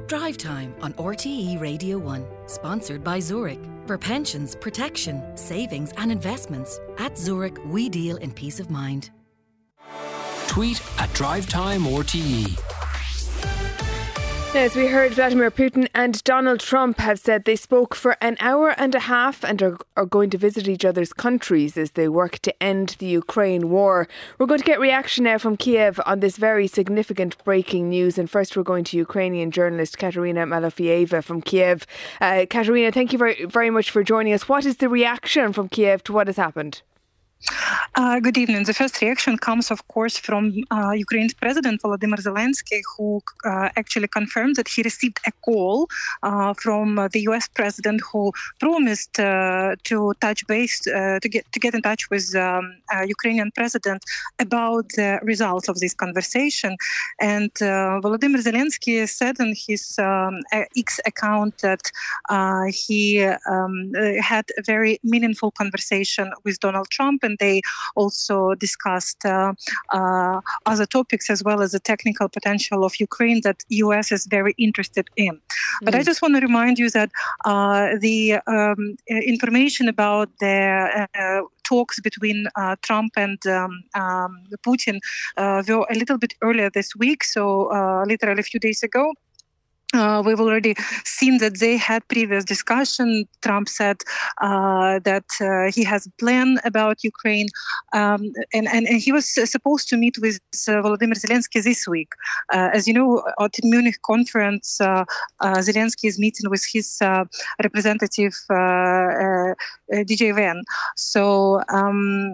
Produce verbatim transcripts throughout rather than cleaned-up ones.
Drive Time on R T E Radio one, sponsored by Zurich. For pensions, protection, savings and investments, at Zurich we deal in peace of mind. Tweet at Drive Time R T E. As we heard, Vladimir Putin and Donald Trump have said they spoke for an hour and a half and are, are going to visit each other's countries as they work to end the Ukraine war. We're going to get reaction now from Kiev on this very significant breaking news. And first we're going to Ukrainian journalist Katerina Malafieva from Kiev. Uh, Katerina, thank you very, very much for joining us. What is the reaction from Kiev to what has happened? Uh, good evening. The first reaction comes, of course, from uh, Ukraine's President Volodymyr Zelensky, who uh, actually confirmed that he received a call uh, from uh, the U S President, who promised uh, to touch base, uh, to get to get in touch with um, uh, Ukrainian President about the results of this conversation. And uh, Volodymyr Zelensky said on his um, X account that uh, he um, had a very meaningful conversation with Donald Trump. And they also discussed uh, uh, other topics as well as the technical potential of Ukraine that U S is very interested in. Mm. But I just want to remind you that uh, the um, information about the uh, talks between uh, Trump and um, um, Putin uh, were a little bit earlier this week, so uh, literally a few days ago. Uh, we've already seen that they had previous discussion. Trump said uh, that uh, he has a plan about Ukraine, um, and, and, and he was supposed to meet with uh, Volodymyr Zelensky this week. Uh, as you know, at the Munich conference, uh, uh, Zelensky is meeting with his uh, representative, uh, uh, D J Vance. So, um,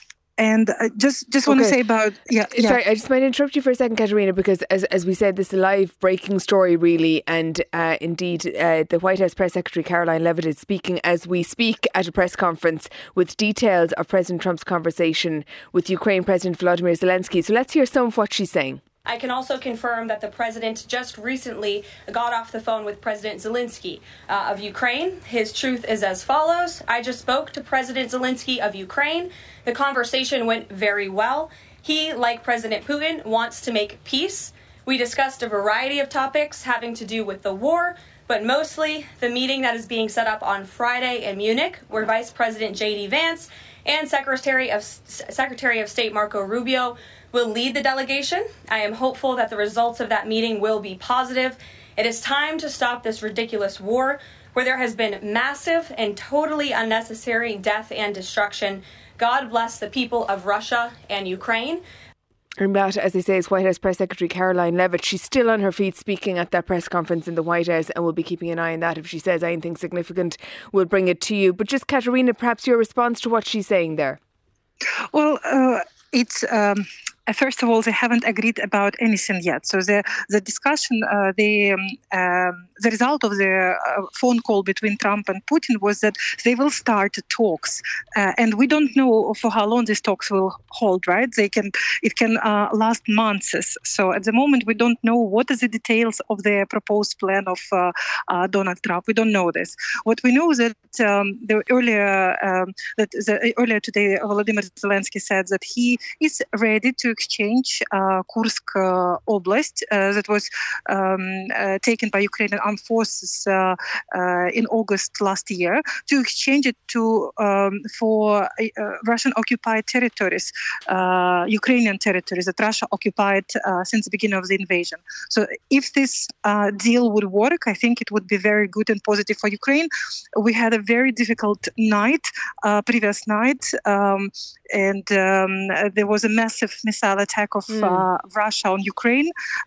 And uh, just just want okay. to say about yeah, yeah. Sorry, I just might interrupt you for a second, Katerina, because as as we said, this is a live breaking story, really, and uh, indeed, uh, the White House Press Secretary Caroline Leavitt is speaking as we speak at a press conference with details of President Trump's conversation with Ukraine President Volodymyr Zelensky. So let's hear some of what she's saying. I can also confirm that the president just recently got off the phone with President Zelensky uh, of Ukraine. His truth is as follows. I just spoke to President Zelensky of Ukraine. The conversation went very well. He, like President Putin, wants to make peace. We discussed a variety of topics having to do with the war, but mostly the meeting that is being set up on Friday in Munich, where Vice President J D Vance and Secretary of Secretary of State Marco Rubio will lead the delegation. I am hopeful that the results of that meeting will be positive. It is time to stop this ridiculous war where there has been massive and totally unnecessary death and destruction. God bless the people of Russia and Ukraine. And that, as I say, is White House Press Secretary Caroline Leavitt. She's still on her feet speaking at that press conference in the White House, and we'll be keeping an eye on that. If she says anything significant, we'll bring it to you. But just, Katerina, perhaps your response to what she's saying there. Well, uh, it's... Um First of all, they haven't agreed about anything yet. So the the discussion, uh, the um, um, the result of the uh, phone call between Trump and Putin was that they will start talks, uh, and we don't know for how long these talks will hold. Right? They can it can uh, last months. So at the moment, we don't know what are the details of the proposed plan of uh, uh, Donald Trump. We don't know this. What we know is that um, the earlier um, that the, earlier today, Volodymyr Zelensky said that he is ready to exchange uh, Kursk uh, Oblast uh, that was um, uh, taken by Ukrainian armed forces uh, uh, in August last year, to exchange it to um, for uh, Russian occupied territories, uh, Ukrainian territories that Russia occupied uh, since the beginning of the invasion. So if this uh, deal would work, I think it would be very good and positive for Ukraine. We had a very difficult night, uh, previous night, um, and um, there was a massive missile attack of mm. uh, Russia on Ukraine.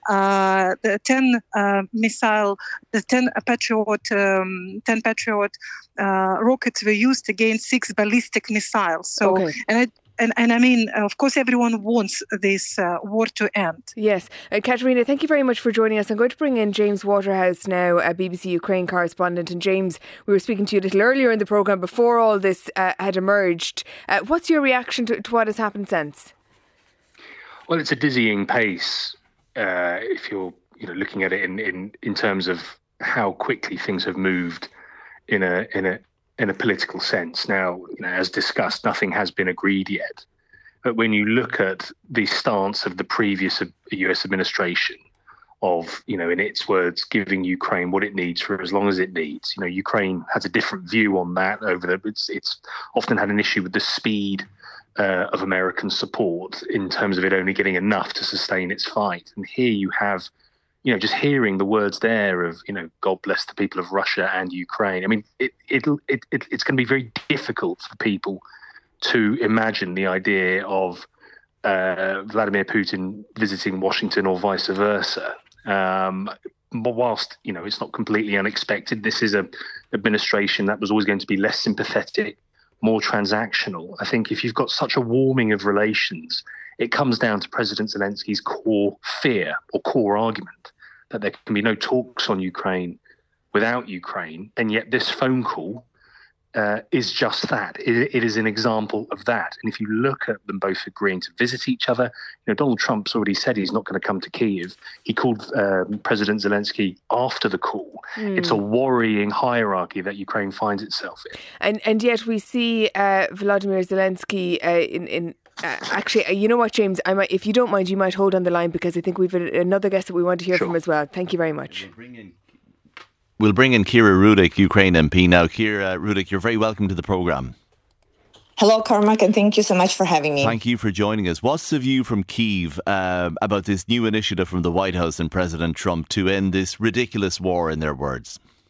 Uh, the ten uh, missile, the ten Patriot, um, ten Patriot uh, rockets were used against six ballistic missiles. So, okay. and it. And, and I mean, of course, everyone wants this uh, war to end. Yes. Uh, Katerina, thank you very much for joining us. I'm going to bring in James Waterhouse now, a B B C Ukraine correspondent. And James, we were speaking to you a little earlier in the programme before all this uh, had emerged. Uh, what's your reaction to, to what has happened since? Well, it's a dizzying pace uh, if you're you know, looking at it in, in, in terms of how quickly things have moved in a in a in a political sense. Now, you know, as discussed, nothing has been agreed yet. But when you look at the stance of the previous U S administration of, you know, in its words, giving Ukraine what it needs for as long as it needs. You know, Ukraine has a different view on that over the, it's, it's often had an issue with the speed uh, of American support in terms of it only getting enough to sustain its fight. And here you have, you know, just hearing the words there of, you know, God bless the people of Russia and Ukraine. I mean, it, it'll, it, it, it's going to be very difficult for people to imagine the idea of uh, Vladimir Putin visiting Washington or vice versa. Um, but whilst, you know, it's not completely unexpected, this is an administration that was always going to be less sympathetic, more transactional. I think if you've got such a warming of relations, it comes down to President Zelensky's core fear or core argument that there can be no talks on Ukraine without Ukraine. And yet this phone call Uh, is just that. It, it is an example of that. And if you look at them both agreeing to visit each other, you know, Donald Trump's already said he's not going to come to Kyiv. He called um, President Zelensky after the call. Mm. It's a worrying hierarchy that Ukraine finds itself in. And and yet we see uh, Volodymyr Zelensky uh, in in. Uh, actually, uh, you know what, James? I might, if you don't mind, you might hold on the line because I think we've another guest that we want to hear sure. from as well. Thank you very much. We'll bring in Kira Rudik, Ukraine M P now. Kira Rudik, you're very welcome to the programme. Hello, Cormac, and thank you so much for having me. Thank you for joining us. What's the view from Kyiv uh, about this new initiative from the White House and President Trump to end this ridiculous war, in their words?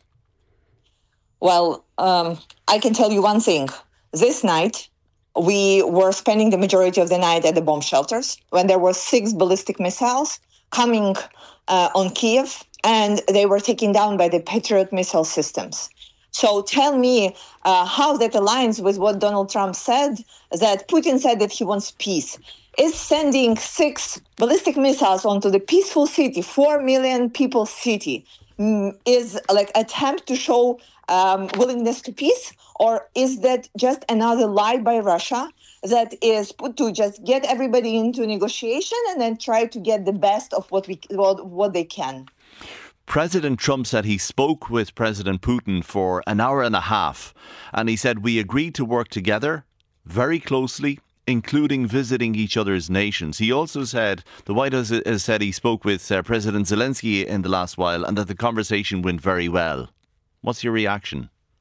Well, um, I can tell you one thing. This night, we were spending the majority of the night at the bomb shelters when there were six ballistic missiles coming uh, on Kyiv, and they were taken down by the Patriot missile systems. So tell me uh, how that aligns with what Donald Trump said, that Putin said that he wants peace. Is sending six ballistic missiles onto the peaceful city, four million people city, mm, is like attempt to show um, willingness to peace? Or is that just another lie by Russia that is put to just get everybody into negotiation and then try to get the best of what we what, what they can? President Trump said he spoke with President Putin for an hour and a half, and he said we agreed to work together very closely, including visiting each other's nations. He also said, the White House has said he spoke with uh, President Zelensky in the last while and that the conversation went very well. What's your reaction?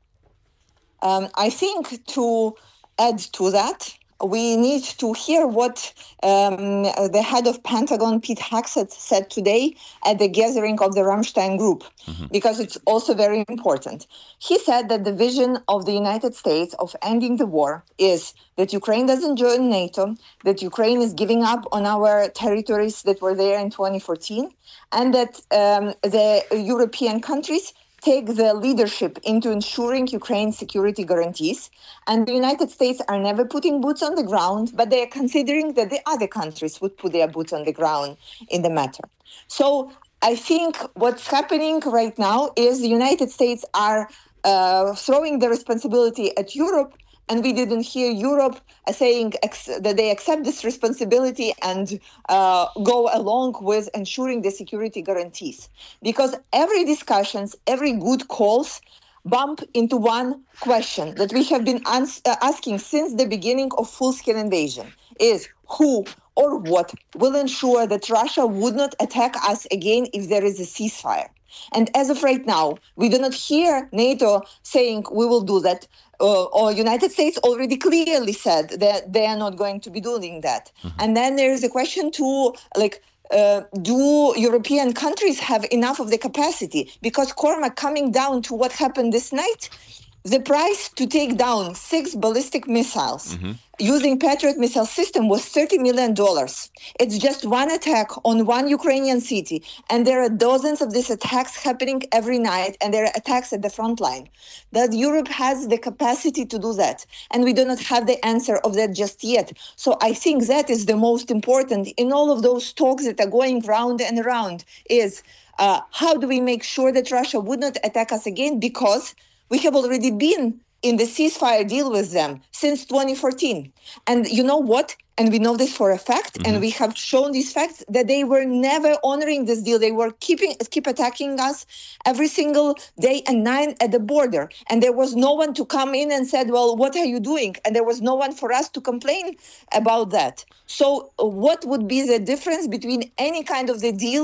Um, I think to add to that, we need to hear what um, the head of Pentagon, Pete Hegseth, said today at the gathering of the Ramstein group, mm-hmm. because it's also very important. He said that the vision of the United States of ending the war is that Ukraine doesn't join NATO, that Ukraine is giving up on our territories that were there in twenty fourteen, and that um, the European countries take the leadership into ensuring Ukraine's security guarantees. And the United States are never putting boots on the ground, but they are considering that the other countries would put their boots on the ground in the matter. So I think what's happening right now is the United States are uh, throwing the responsibility at Europe, and we didn't hear Europe uh, saying ex- that they accept this responsibility and uh, go along with ensuring the security guarantees. Because every discussions, every good calls bump into one question that we have been ans- uh, asking since the beginning of full-scale invasion is who or what will ensure that Russia would not attack us again if there is a ceasefire. And as of right now, we do not hear NATO saying we will do that. Uh, or United States already clearly said that they are not going to be doing that. Mm-hmm. And then there is a question to, like, uh, do European countries have enough of the capacity? Because, Cormac, coming down to what happened this night, the price to take down six ballistic missiles mm-hmm. using Patriot missile system was thirty million dollars. It's just one attack on one Ukrainian city. And there are dozens of these attacks happening every night. And there are attacks at the front line. That Europe has the capacity to do that. And we do not have the answer of that just yet. So I think that is the most important in all of those talks that are going round and around is uh, how do we make sure that Russia would not attack us again? Because we have already been in the ceasefire deal with them since twenty fourteen. And you know what? And we know this for a fact, mm-hmm. and we have shown these facts, that they were never honoring this deal. They were keeping keep attacking us every single day and night at the border. And there was no one to come in and said, well, what are you doing? And there was no one for us to complain about that. So what would be the difference between any kind of the deal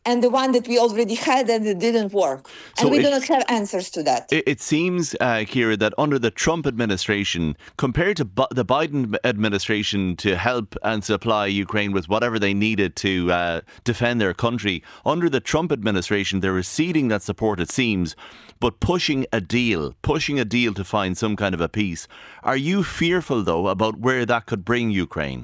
and the one that we already had and it didn't work. And so we it, do not have answers to that. It, it seems, uh, Ciara, that under the Trump administration, compared to B- the Biden administration to help and supply Ukraine with whatever they needed to uh, defend their country, under the Trump administration, they're receding that support, it seems, but pushing a deal, pushing a deal to find some kind of a peace. Are you fearful, though, about where that could bring Ukraine?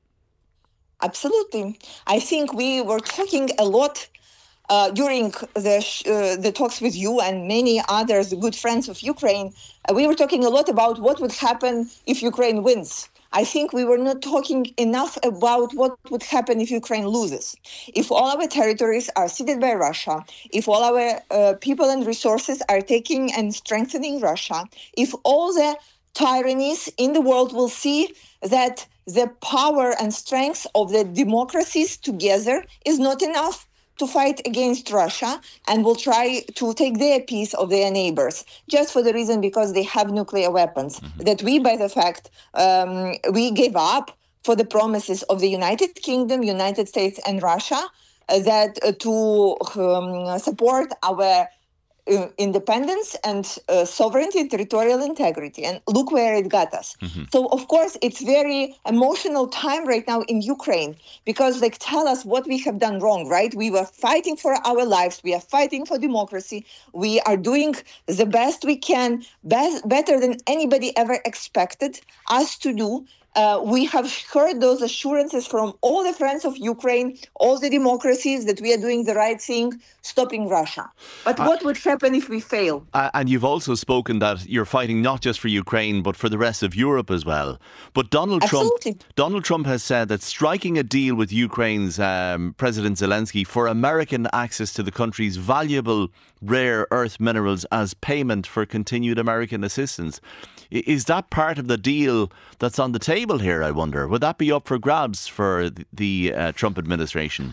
Absolutely. I think we were talking a lot uh, during the sh- uh, the talks with you and many others, good friends of Ukraine. Uh, we were talking a lot about what would happen if Ukraine wins. I think we were not talking enough about what would happen if Ukraine loses. If all our territories are ceded by Russia, if all our uh, people and resources are taking and strengthening Russia, if all the tyrannies in the world will see that the power and strength of the democracies together is not enough to fight against Russia and will try to take their piece of their neighbors just for the reason because they have nuclear weapons. Mm-hmm. That we, by the fact, um, we gave up for the promises of the United Kingdom, United States and Russia uh, that uh, to um, support our Uh, independence and uh, sovereignty and territorial integrity. And look where it got us. Mm-hmm. So, of course, it's very emotional time right now in Ukraine because they tell us what we have done wrong, right? We were fighting for our lives. We are fighting for democracy. We are doing the best we can, best, better than anybody ever expected us to do. Uh, we have heard those assurances from all the friends of Ukraine, all the democracies that we are doing the right thing, stopping Russia. But uh, what would happen if we fail? Uh, and you've also spoken that you're fighting not just for Ukraine, but for the rest of Europe as well. But Donald Absolutely. Trump, Donald Trump has said that striking a deal with Ukraine's um, President Zelensky for American access to the country's valuable rare earth minerals as payment for continued American assistance. Is that part of the deal that's on the table here, I wonder? Would that be up for grabs for the, the uh, Trump administration?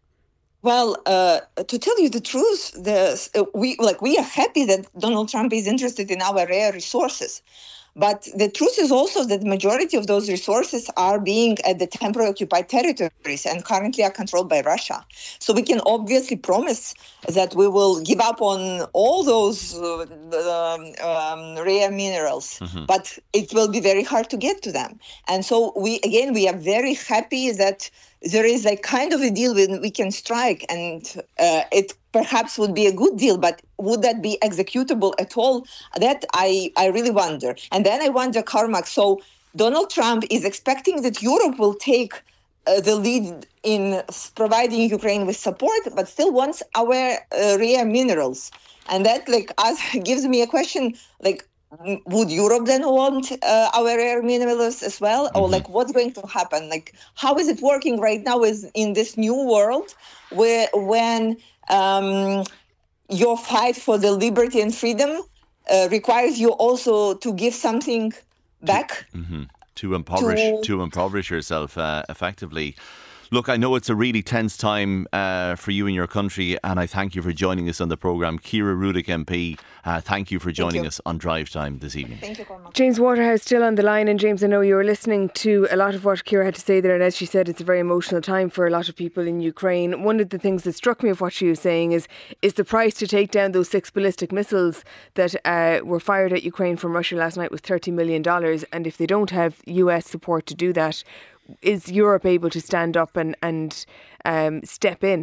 Well, uh, to tell you the truth, the, uh, we like we are happy that Donald Trump is interested in our rare resources. But the truth is also that the majority of those resources are being at the temporarily occupied territories and currently are controlled by Russia. So we can obviously promise that we will give up on all those uh, um, um, rare minerals, mm-hmm. but it will be very hard to get to them. And so we, again, we are very happy that there is a kind of a deal we can strike, and uh, it perhaps would be a good deal, but would that be executable at all? That I, I really wonder. And then I wonder, Carmack, so Donald Trump is expecting that Europe will take uh, the lead in providing Ukraine with support, but still wants our uh, rare minerals. And that like us, gives me a question, like, would Europe then want uh, our rare minerals as well? Or like, what's going to happen? Like, how is it working right now is in this new world where when um, your fight for the liberty and freedom uh, requires you also to give something back? Mm-hmm. To impoverish, to, to impoverish yourself uh, effectively. Look, I know it's a really tense time uh, for you and your country, and I thank you for joining us on the programme. Ciara Rudik M P, uh, thank you for joining us on Drive Time this evening. Thank you, Cormac. James Waterhouse still on the line, and James, I know you were listening to a lot of what Ciara had to say there, and as she said, it's a very emotional time for a lot of people in Ukraine. One of the things that struck me of what she was saying is is the price to take down those six ballistic missiles that uh, were fired at Ukraine from Russia last night was thirty million dollars, and if they don't have U S support to do that, is Europe able to stand up and, and um, step in?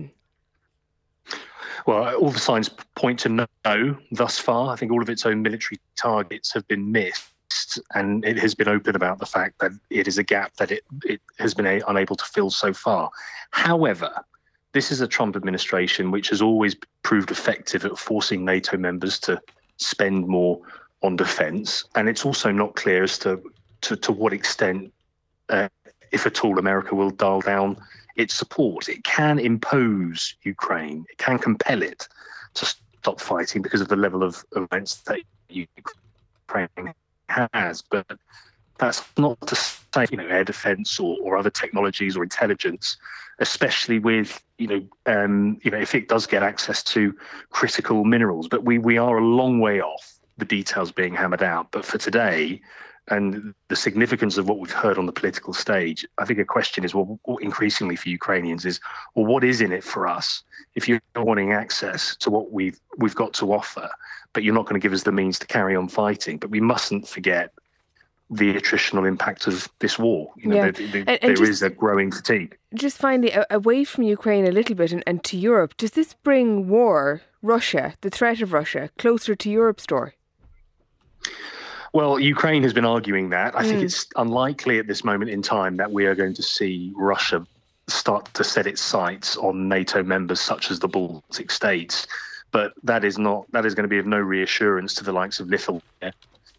Well, all the signs point to no thus far. I think all of its own military targets have been missed, and it has been open about the fact that it is a gap that it, it has been a, unable to fill so far. However, this is a Trump administration which has always proved effective at forcing NATO members to spend more on defence, and it's also not clear as to, to, to what extent uh, if at all, America will dial down its support. It can impose Ukraine, it can compel it to stop fighting because of the level of events that Ukraine has. But that's not to say, you know, air defence or, or other technologies or intelligence, especially with, you know, um, you know, if it does get access to critical minerals. But we, we are a long way off the details being hammered out. But for today, and the significance of what we've heard on the political stage, I think a question is, well, increasingly for Ukrainians is, well, what is in it for us? If you're wanting access to what we've we've got to offer, but you're not going to give us the means to carry on fighting. But we mustn't forget the attritional impact of this war. You know, yeah. there, there, and, and there just, is a growing fatigue. Just finally, away from Ukraine a little bit and, and to Europe, does this bring war, Russia, the threat of Russia, closer to Europe's door? Well, Ukraine has been arguing that. I mm. think it's unlikely at this moment in time that we are going to see Russia start to set its sights on NATO members such as the Baltic states. But that is not that is going to be of no reassurance to the likes of Lithuania.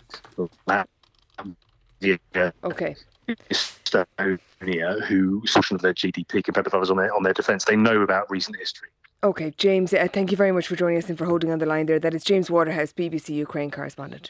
Okay. Estonia, who portion of their G D P compared with others on their on their defence. They know about recent history. Okay, James, uh, thank you very much for joining us and for holding on the line there. That is James Waterhouse, B B C Ukraine correspondent.